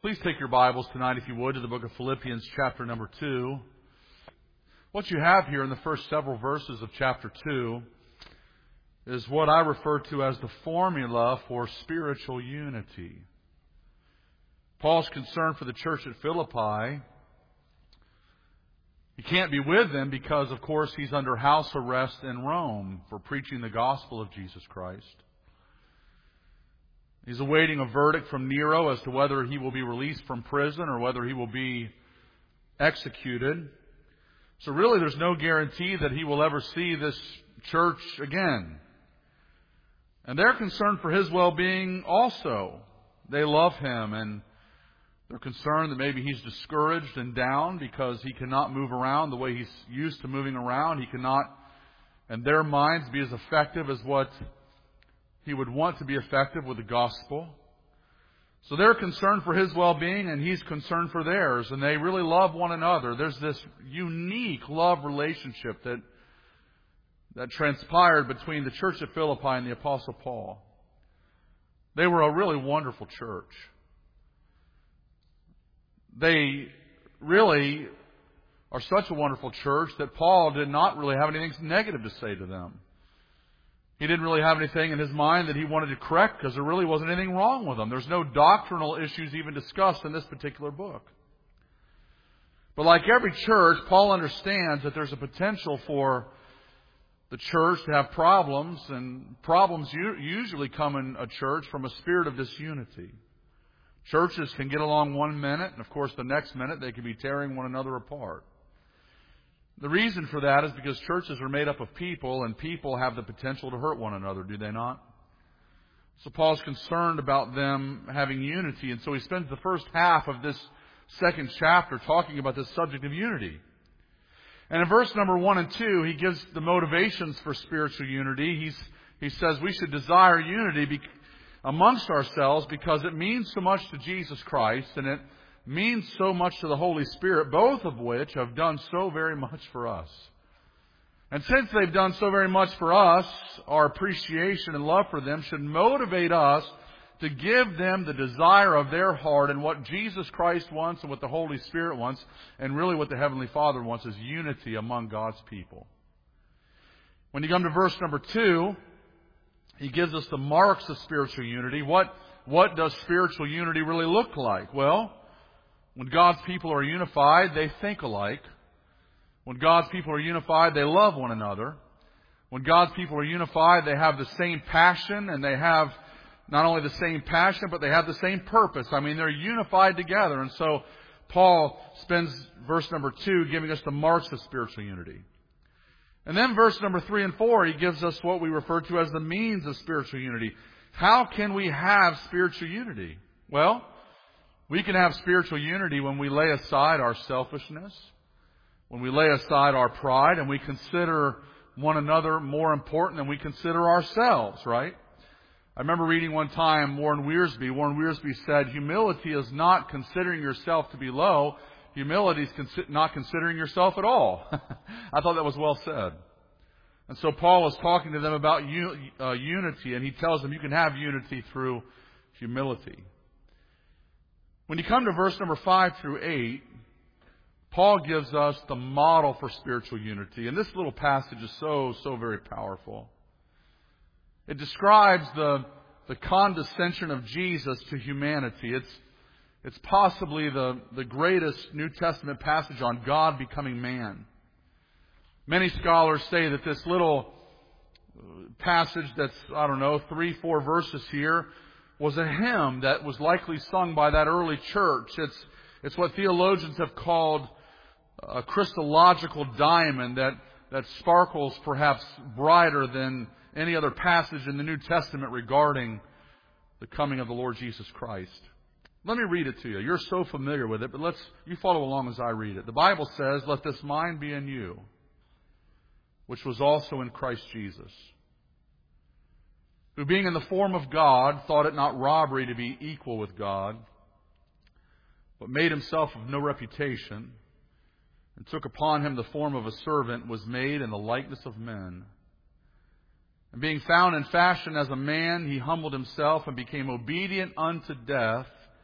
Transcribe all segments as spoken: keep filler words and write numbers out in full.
Please take your Bibles tonight, if you would, to the book of Philippians, chapter number two. What you have here in the first several verses of chapter two is what I refer to as the formula for spiritual unity. Paul's concern for the church at Philippi. He can't be with them because, of course, he's under house arrest in Rome for preaching the gospel of Jesus Christ. He's awaiting a verdict from Nero as to whether he will be released from prison or whether he will be executed. So really there's no guarantee that he will ever see this church again. And they're concerned for his well-being also. They love him, and they're concerned that maybe he's discouraged and down because he cannot move around the way he's used to moving around. He cannot, in their minds, be as effective as what he would want to be effective with the gospel. So they're concerned for his well-being, and he's concerned for theirs, and they really love one another. There's this unique love relationship that that transpired between the church at Philippi and the Apostle Paul. They were a really wonderful church. They really are such a wonderful church that Paul did not really have anything negative to say to them. He didn't really have anything in his mind that he wanted to correct because there really wasn't anything wrong with them. There's no doctrinal issues even discussed in this particular book. But like every church, Paul understands that there's a potential for the church to have problems, and problems usually come in a church from a spirit of disunity. Churches can get along one minute, and of course the next minute they can be tearing one another apart. The reason for that is because churches are made up of people, and people have the potential to hurt one another, do they not? So Paul's concerned about them having unity, and so he spends the first half of this second chapter talking about this subject of unity. And in verse number one and two, he gives the motivations for spiritual unity. He's, he says we should desire unity be, amongst ourselves because it means so much to Jesus Christ, and it means so much to the Holy Spirit, both of which have done so very much for us. And since they've done so very much for us, our appreciation and love for them should motivate us to give them the desire of their heart, and what Jesus Christ wants and what the Holy Spirit wants, and really what the Heavenly Father wants, is unity among God's people. When you come to verse number two, he gives us the marks of spiritual unity. What, what does spiritual unity really look like? Well, when God's people are unified, they think alike. When God's people are unified, they love one another. When God's people are unified, they have the same passion, and they have not only the same passion, but they have the same purpose. I mean, they're unified together. And so Paul spends verse number two giving us the marks of spiritual unity. And then verse number three and four, he gives us what we refer to as the means of spiritual unity. How can we have spiritual unity? Well, we can have spiritual unity when we lay aside our selfishness, when we lay aside our pride, and we consider one another more important than we consider ourselves, right? I remember reading one time Warren Wiersbe. Warren Wiersbe said, humility is not considering yourself to be low. Humility is consi- not considering yourself at all. I thought that was well said. And so Paul is talking to them about u- uh, unity, and he tells them you can have unity through humility. When you come to verse number five through eight, Paul gives us the model for spiritual unity. And this little passage is so, so very powerful. It describes the, the condescension of Jesus to humanity. It's, it's possibly the, the greatest New Testament passage on God becoming man. Many scholars say that this little passage that's, I don't know, three, four verses here, was a hymn that was likely sung by that early church. It's, it's what theologians have called a Christological diamond that, that sparkles perhaps brighter than any other passage in the New Testament regarding the coming of the Lord Jesus Christ. Let me read it to you. You're so familiar with it, but let's you follow along as I read it. The Bible says, "Let this mind be in you, which was also in Christ Jesus, who being in the form of God, thought it not robbery to be equal with God, but made himself of no reputation, and took upon him the form of a servant, was made in the likeness of men. And being found in fashion as a man, he humbled himself and became obedient unto death,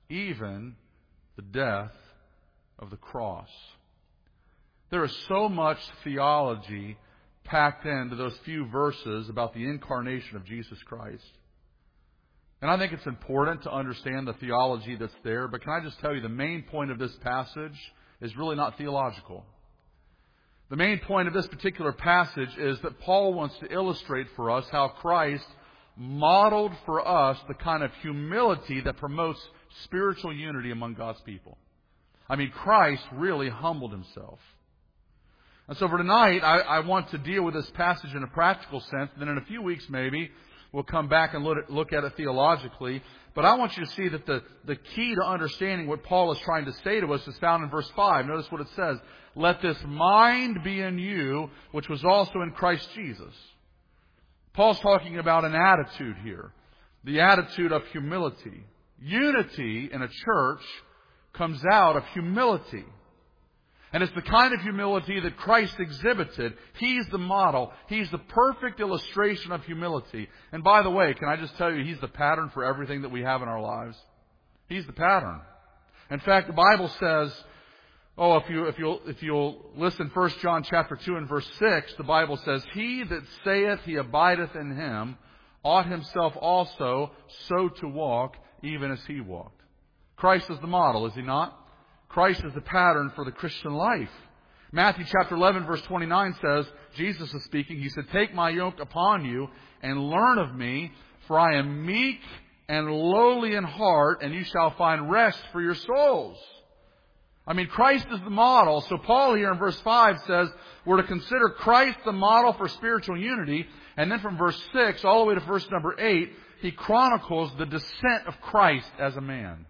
even the death of the cross. There is so much theology packed into those few verses about the incarnation of Jesus Christ. And I think it's important to understand the theology that's there, but can I just tell you the main point of this passage is really not theological. The main point of this particular passage is that Paul wants to illustrate for us how Christ modeled for us the kind of humility that promotes spiritual unity among God's people. I mean, Christ really humbled Himself. And so for tonight, I, I want to deal with this passage in a practical sense. And then in a few weeks maybe, we'll come back and look at, look at it theologically. But I want you to see that the, the key to understanding what Paul is trying to say to us is found in verse five. Notice what it says. Let this mind be in you, which was also in Christ Jesus. Paul's talking about an attitude here. The attitude of humility. Unity in a church comes out of humility. And it's the kind of humility that Christ exhibited. He's the model. He's the perfect illustration of humility. And by the way, can I just tell you, He's the pattern for everything that we have in our lives. He's the pattern. In fact, the Bible says, oh, if you if you'll if you'll listen, First John chapter two and verse six, the Bible says, He that saith he abideth in Him ought himself also so to walk, even as He walked. Christ is the model, is He not? Christ is the pattern for the Christian life. Matthew chapter eleven verse twenty-nine says, Jesus is speaking, He said, Take my yoke upon you and learn of me, for I am meek and lowly in heart, and you shall find rest for your souls. I mean, Christ is the model. So Paul here in verse five says we're to consider Christ the model for spiritual unity. And then from verse six all the way to verse number eight, he chronicles the descent of Christ as a man.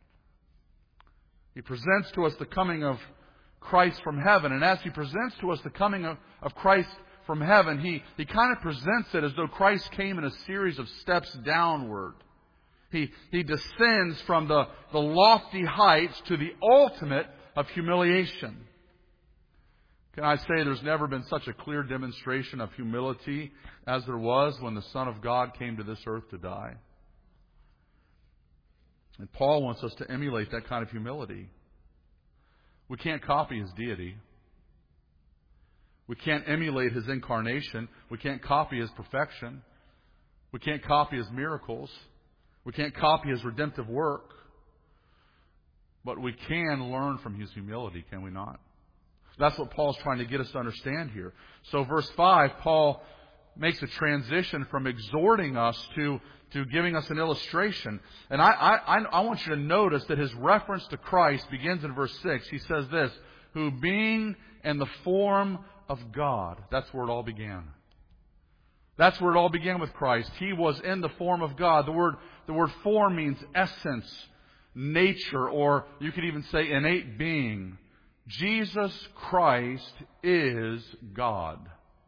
He presents to us the coming of Christ from heaven. And as He presents to us the coming of, of Christ from heaven, He, he kind of presents it as though Christ came in a series of steps downward. He, he descends from the, the lofty heights to the ultimate of humiliation. Can I say there's never been such a clear demonstration of humility as there was when the Son of God came to this earth to die? And Paul wants us to emulate that kind of humility. We can't copy His deity. We can't emulate His incarnation. We can't copy His perfection. We can't copy His miracles. We can't copy His redemptive work. But we can learn from His humility, can we not? That's what Paul's trying to get us to understand here. So verse five, Paul makes a transition from exhorting us to, to giving us an illustration. And I, I, I want you to notice that his reference to Christ begins in verse six. He says this, who being in the form of God. That's where it all began. That's where it all began with Christ. He was in the form of God. The word, the word form means essence, nature, or you could even say innate being. Jesus Christ is God.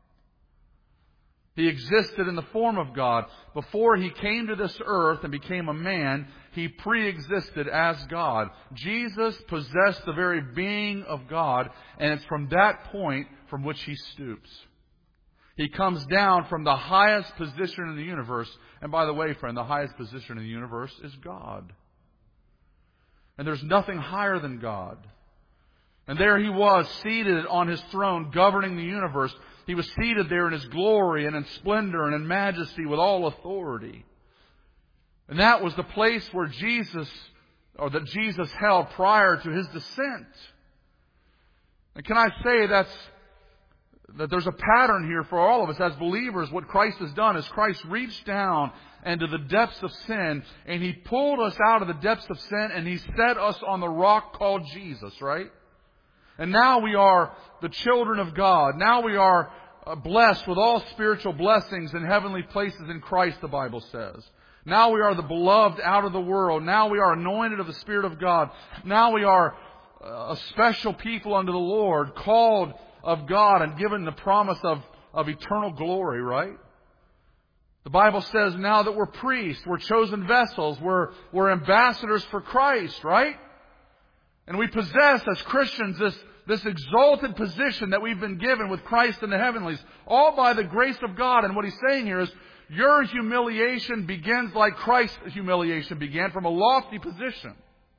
He existed in the form of God. Before He came to this earth and became a man, He pre-existed as God. Jesus possessed the very being of God, and it's from that point from which He stoops. He comes down from the highest position in the universe. And by the way, friend, the highest position in the universe is God. And there's nothing higher than God. And there He was, seated on His throne, governing the universe. He was seated there in His glory and in splendor and in majesty with all authority. And that was the place where Jesus, or that Jesus held prior to His descent. And can I say that's, that there's a pattern here for all of us as believers. What Christ has done is Christ reached down into the depths of sin, and He pulled us out of the depths of sin, and He set us on the rock called Jesus, right? And now we are the children of God. Now we are blessed with all spiritual blessings in heavenly places in Christ, the Bible says. Now we are the beloved out of the world. Now we are anointed of the Spirit of God. Now we are a special people unto the Lord, called of God and given the promise of, of eternal glory, right? The Bible says now that we're priests, we're chosen vessels, we're, we're ambassadors for Christ, right? And we possess as Christians this, this exalted position that we've been given with Christ in the heavenlies, all by the grace of God. And what he's saying here is, your humiliation begins like Christ's humiliation began, from a lofty position.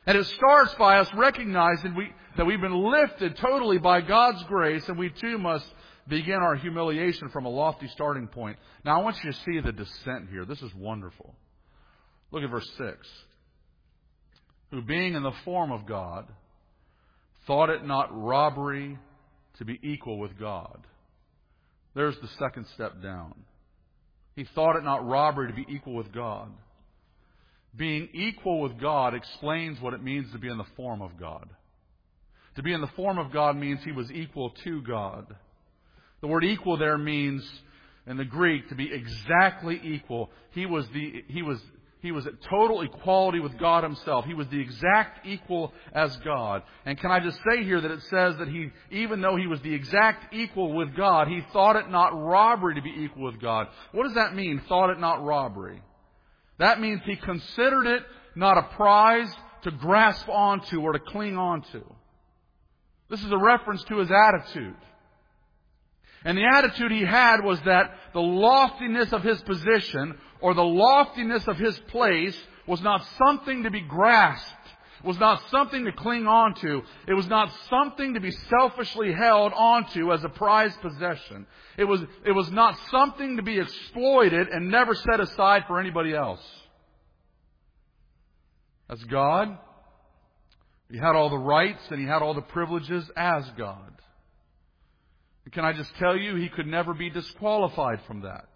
And it starts by us recognizing we, that we've been lifted totally by God's grace, and we too must begin our humiliation from a lofty starting point. Now I want you to see the descent here. This is wonderful. Look at verse six. Who being in the form of God, thought it not robbery to be equal with God. There's the second step down. He thought it not robbery to be equal with God. Being equal with God explains what it means to be in the form of God. To be in the form of God means he was equal to God. The word equal there means, in the Greek, to be exactly equal. He was the, he was, he was at total equality with God himself. He was the exact equal as God. And can I just say here that it says that he, even though he was the exact equal with God, he thought it not robbery to be equal with God. What does that mean, thought it not robbery? That means he considered it not a prize to grasp onto or to cling onto. This is a reference to his attitude. And the attitude he had was that the loftiness of his position or the loftiness of his place was not something to be grasped, was not something to cling onto. It was not something to be selfishly held onto as a prized possession. It was, it was not something to be exploited and never set aside for anybody else. As God, he had all the rights and he had all the privileges as God. And can I just tell you, he could never be disqualified from that.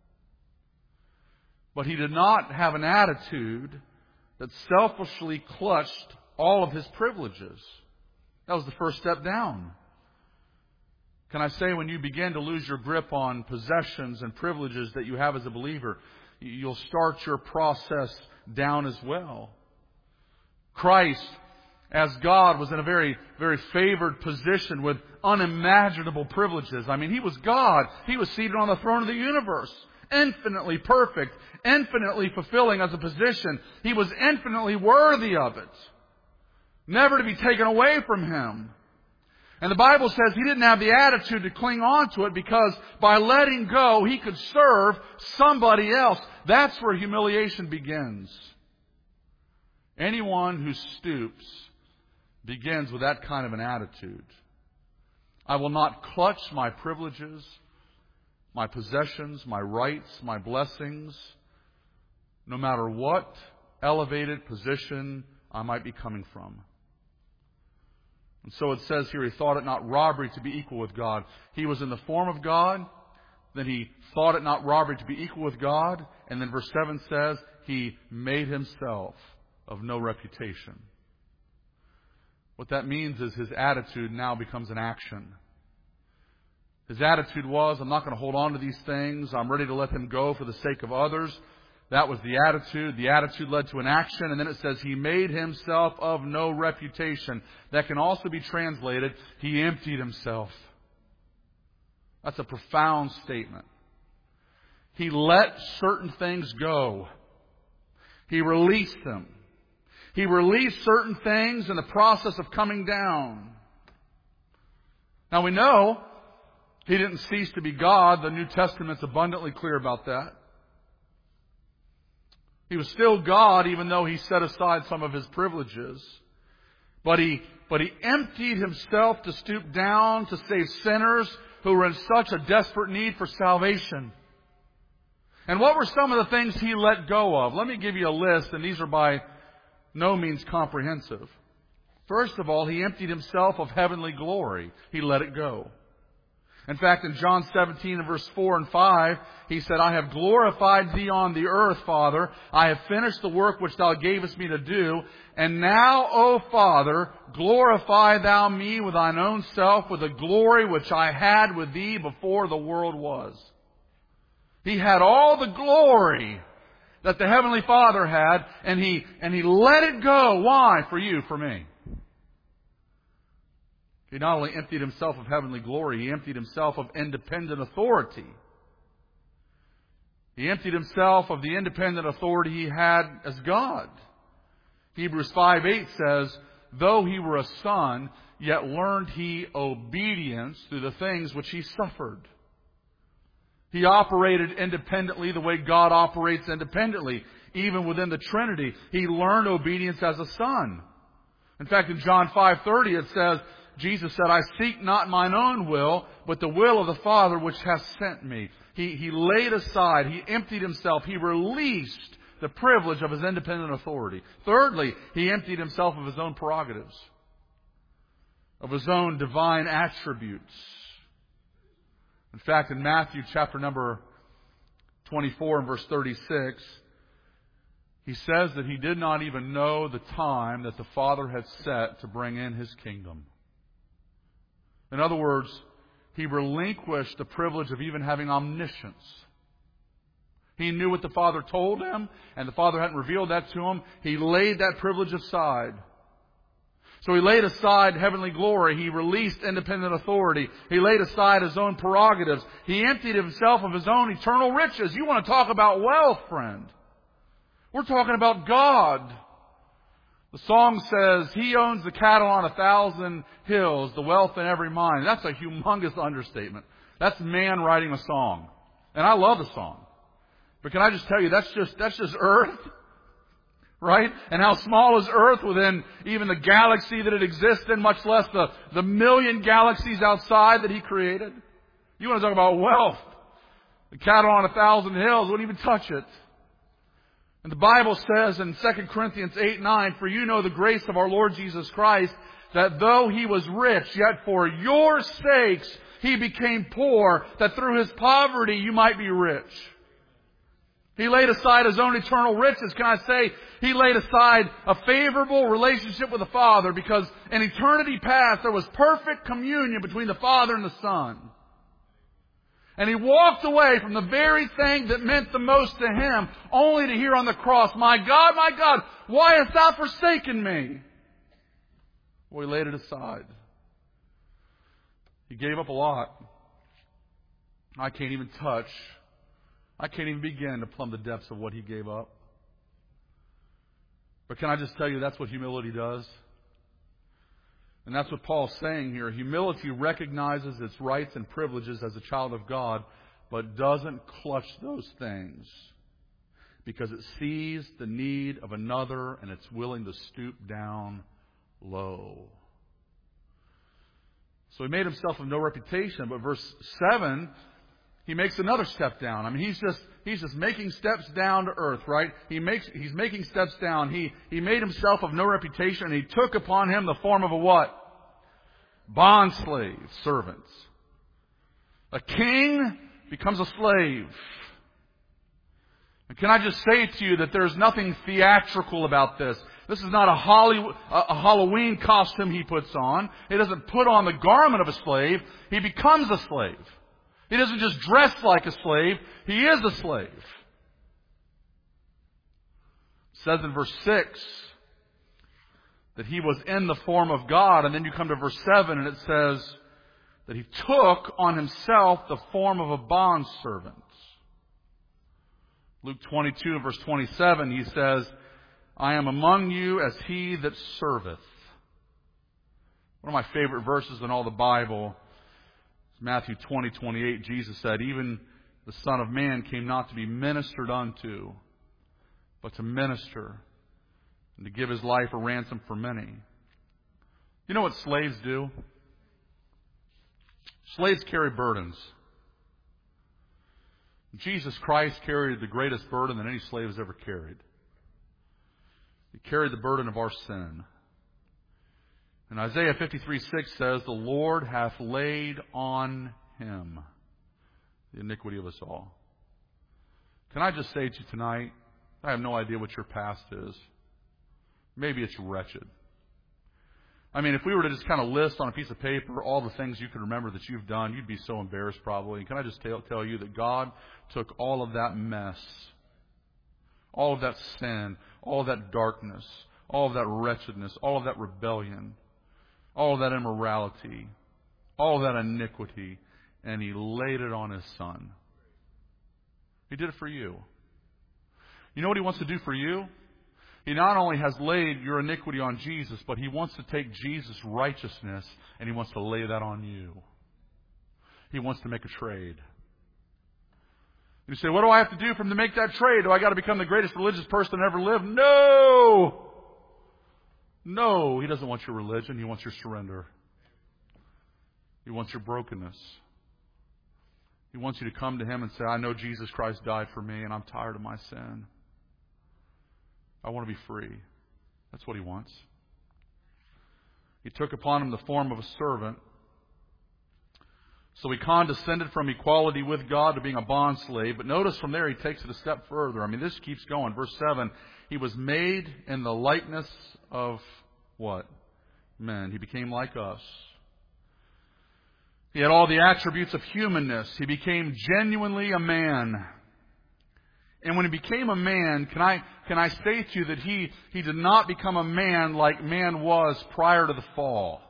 But he did not have an attitude that selfishly clutched all of his privileges. That was the first step down. Can I say, when you begin to lose your grip on possessions and privileges that you have as a believer, you'll start your process down as well. Christ, as God, was in a very, very favored position with unimaginable privileges. I mean, he was God. He was seated on the throne of the universe. Infinitely perfect, infinitely fulfilling as a position. He was infinitely worthy of it. Never to be taken away from him. And the Bible says he didn't have the attitude to cling on to it because by letting go, he could serve somebody else. That's where humiliation begins. Anyone who stoops begins with that kind of an attitude. I will not clutch my privileges, my possessions, my rights, my blessings, no matter what elevated position I might be coming from. And so it says here, he thought it not robbery to be equal with God. He was in the form of God, then he thought it not robbery to be equal with God, and then verse seven says, he made himself of no reputation. What that means is his attitude now becomes an action. His attitude was, I'm not going to hold on to these things. I'm ready to let them go for the sake of others. That was the attitude. The attitude led to an action. And then it says, he made himself of no reputation. That can also be translated, he emptied himself. That's a profound statement. He let certain things go. He released them. He released certain things in the process of coming down. Now we know he didn't cease to be God. The New Testament's abundantly clear about that. He was still God, even though he set aside some of his privileges. But he, but he emptied himself to stoop down to save sinners who were in such a desperate need for salvation. And what were some of the things he let go of? Let me give you a list, and these are by no means comprehensive. First of all, he emptied himself of heavenly glory. He let it go. In fact, in John seventeen and verse four and five, he said, I have glorified thee on the earth, Father. I have finished the work which thou gavest me to do. And now, O Father, glorify thou me with thine own self, with the glory which I had with thee before the world was. He had all the glory that the Heavenly Father had, and he, and he let it go. Why? For you, for me. He not only emptied himself of heavenly glory, he emptied himself of independent authority. He emptied himself of the independent authority he had as God. Hebrews five eight says, though he were a son, yet learned he obedience through the things which he suffered. He operated independently the way God operates independently. Even within the Trinity, he learned obedience as a son. In fact, in John five thirty it says, Jesus said, I seek not mine own will, but the will of the Father which hath sent me. He, he laid aside, He emptied Himself, He released the privilege of His independent authority. Thirdly, He emptied Himself of His own prerogatives, of His own divine attributes. In fact, in Matthew chapter number twenty-four and verse thirty-six, He says that He did not even know the time that the Father had set to bring in His kingdom. In other words, He relinquished the privilege of even having omniscience. He knew what the Father told Him, and the Father hadn't revealed that to Him. He laid that privilege aside. So He laid aside heavenly glory. He released independent authority. He laid aside His own prerogatives. He emptied Himself of His own eternal riches. You want to talk about wealth, friend? We're talking about God. The song says, He owns the cattle on a thousand hills, the wealth in every mine. That's a humongous understatement. That's man writing a song. And I love the song. But can I just tell you, that's just, that's just earth. Right? And how small is earth within even the galaxy that it exists in, much less the, the million galaxies outside that He created. You want to talk about wealth. The cattle on a thousand hills wouldn't even touch it. And the Bible says in Second Corinthians eight nine, for you know the grace of our Lord Jesus Christ, that though He was rich, yet for your sakes He became poor, that through His poverty you might be rich. He laid aside His own eternal riches. Can I say, He laid aside a favorable relationship with the Father, because in eternity past there was perfect communion between the Father and the Son. And He walked away from the very thing that meant the most to Him, only to hear on the cross, my God, my God, why hast Thou forsaken me? Well, He laid it aside. He gave up a lot. I can't even touch. I can't even begin to plumb the depths of what He gave up. But can I just tell you, that's what humility does? And that's what Paul's saying here. Humility recognizes its rights and privileges as a child of God, but doesn't clutch those things, because it sees the need of another and it's willing to stoop down low. So He made Himself of no reputation, but verse seven, He makes another step down. I mean, he's just he's just making steps down to earth, right? He makes he's making steps down. He he made Himself of no reputation, and He took upon Him the form of a what? Bond slave, servants. A king becomes a slave. And can I just say to you that there's nothing theatrical about this? This is not a, Hollywood, a Halloween costume He puts on. He doesn't put on the garment of a slave. He becomes a slave. He doesn't just dress like a slave. He is a slave. It says in verse six that He was in the form of God. And then you come to verse seven and it says that He took on Himself the form of a bondservant. Luke twenty-two and verse twenty-seven, He says, I am among you as he that serveth. One of my favorite verses in all the Bible is Matthew twenty twenty-eight. Jesus said, even the Son of Man came not to be ministered unto, but to minister and to give His life a ransom for many. You know what slaves do? Slaves carry burdens. Jesus Christ carried the greatest burden that any slave has ever carried. He carried the burden of our sin. And Isaiah fifty-three six says, the Lord hath laid on Him the iniquity of us all. Can I just say to you tonight, I have no idea what your past is. Maybe it's wretched. I mean, if we were to just kind of list on a piece of paper all the things you can remember that you've done, you'd be so embarrassed probably. And can I just tell, tell you that God took all of that mess, all of that sin, all of that darkness, all of that wretchedness, all of that rebellion, all of that immorality, all of that iniquity, and He laid it on His Son. He did it for you. You know what He wants to do for you? He not only has laid your iniquity on Jesus, but He wants to take Jesus' righteousness and He wants to lay that on you. He wants to make a trade. You say, what do I have to do for Him to make that trade? Do I got to become the greatest religious person that ever lived? No! No, He doesn't want your religion. He wants your surrender. He wants your brokenness. He wants you to come to Him and say, I know Jesus Christ died for me and I'm tired of my sin. I want to be free. That's what He wants. He took upon Him the form of a servant. So He condescended from equality with God to being a bondslave. But notice from there He takes it a step further. I mean, this keeps going. Verse seven, He was made in the likeness of what? Men. He became like us. He had all the attributes of humanness. He became genuinely a man. And when He became a man, can I can I say to you that He, he did not become a man like man was prior to the fall.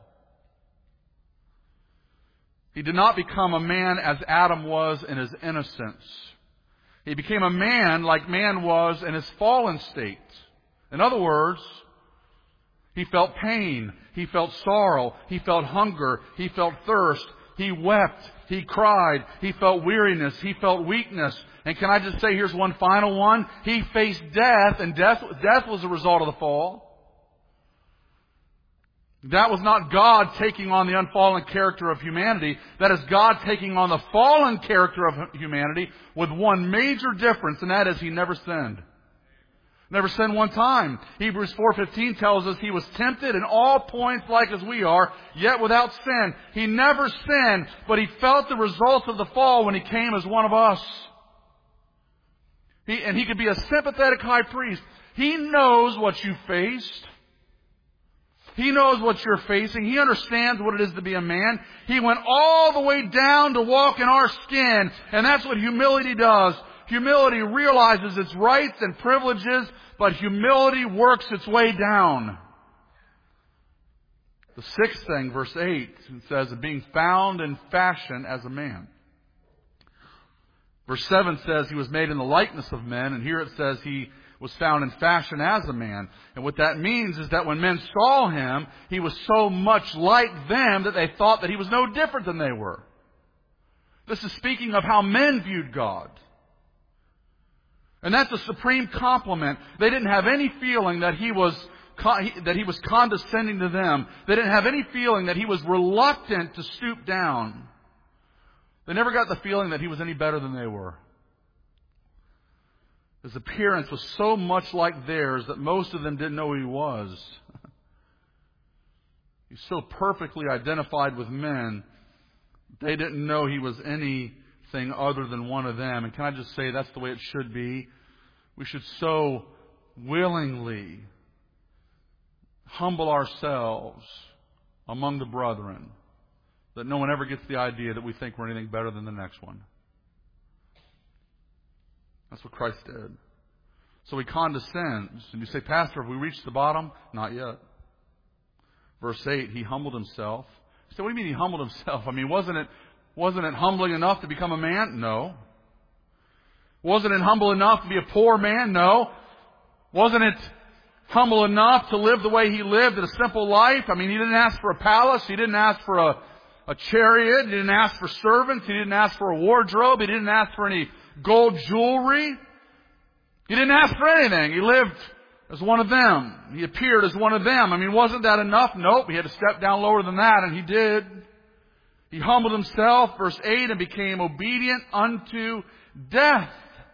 He did not become a man as Adam was in his innocence. He became a man like man was in his fallen state. In other words, He felt pain. He felt sorrow. He felt hunger. He felt thirst. He wept. He cried. He felt weariness. He felt weakness. And can I just say, here's one final one. He faced death, and death, death was a result of the fall. That was not God taking on the unfallen character of humanity. That is God taking on the fallen character of humanity with one major difference, and that is He never sinned. Never sinned one time. Hebrews four fifteen tells us He was tempted in all points like as we are, yet without sin. He never sinned, but He felt the results of the fall when He came as one of us. He, and He could be a sympathetic high priest. He knows what you faced. He knows what you're facing. He understands what it is to be a man. He went all the way down to walk in our skin. And that's what humility does. Humility realizes its rights and privileges, but humility works its way down. The sixth thing, verse eight, it says, being found in fashion as a man. Verse seven says He was made in the likeness of men, and here it says He was found in fashion as a man. And what that means is that when men saw Him, He was so much like them that they thought that He was no different than they were. This is speaking of how men viewed God. And that's a supreme compliment. They didn't have any feeling that He was that He was condescending to them. They didn't have any feeling that He was reluctant to stoop down. They never got the feeling that He was any better than they were. His appearance was so much like theirs that most of them didn't know who He was. He's so perfectly identified with men, they didn't know He was anything other than one of them. And can I just say that's the way it should be? We should so willingly humble ourselves among the brethren that no one ever gets the idea that we think we're anything better than the next one. That's what Christ did. So He condescends. And you say, Pastor, have we reached the bottom? Not yet. Verse eight, He humbled Himself. You say, what do you mean He humbled Himself? I mean, wasn't it, wasn't it humbling enough to become a man? No. Wasn't it humble enough to be a poor man? No. Wasn't it humble enough to live the way He lived, a simple life? I mean, He didn't ask for a palace. He didn't ask for a, a chariot. He didn't ask for servants. He didn't ask for a wardrobe. He didn't ask for any gold jewelry. He didn't ask for anything. He lived as one of them. He appeared as one of them. I mean, wasn't that enough? Nope. He had to step down lower than that, and He did. He humbled Himself, verse eight, and became obedient unto death.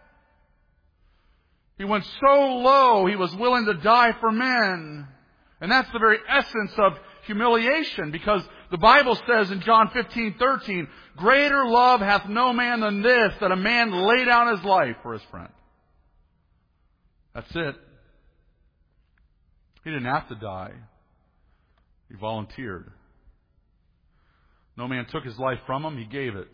He went so low, He was willing to die for men. And that's the very essence of humiliation, because the Bible says in John fifteen thirteen, greater love hath no man than this, that a man lay down his life for his friend. That's it. He didn't have to die. He volunteered. No man took His life from Him. He gave it.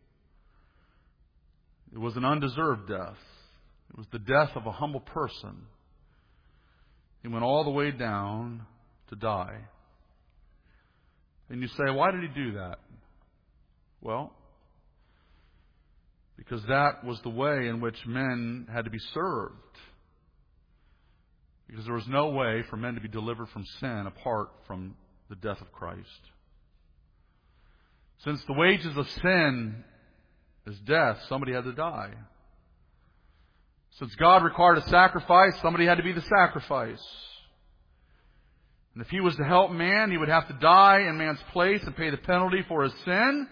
It was an undeserved death. It was the death of a humble person. He went all the way down to die. And you say, why did He do that? Well, because that was the way in which men had to be served. Because there was no way for men to be delivered from sin apart from the death of Christ. Since the wages of sin is death, somebody had to die. Since God required a sacrifice, somebody had to be the sacrifice. And if He was to help man, He would have to die in man's place and pay the penalty for his sin.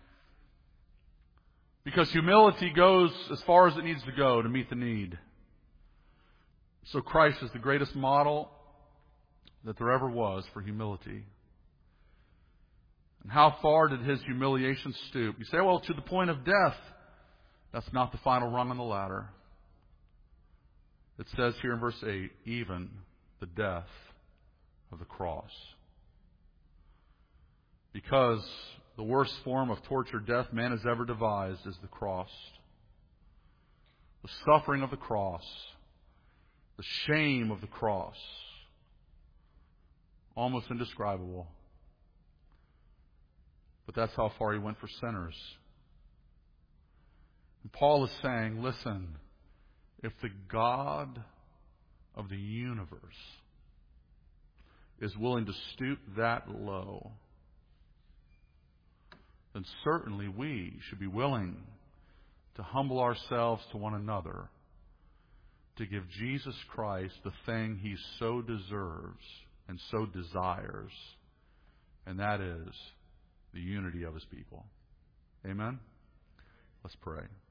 Because humility goes as far as it needs to go to meet the need. So Christ is the greatest model that there ever was for humility. And how far did His humiliation stoop? You say, well, to the point of death. That's not the final rung on the ladder. It says here in verse eight, even the death of the cross. Because the worst form of torture, death, man has ever devised is the cross. The suffering of the cross. The shame of the cross. Almost indescribable. But that's how far He went for sinners. And Paul is saying, listen, if the God of the universe is willing to stoop that low, then certainly we should be willing to humble ourselves to one another to give Jesus Christ the thing He so deserves and so desires, and that is the unity of His people. Amen? Let's pray.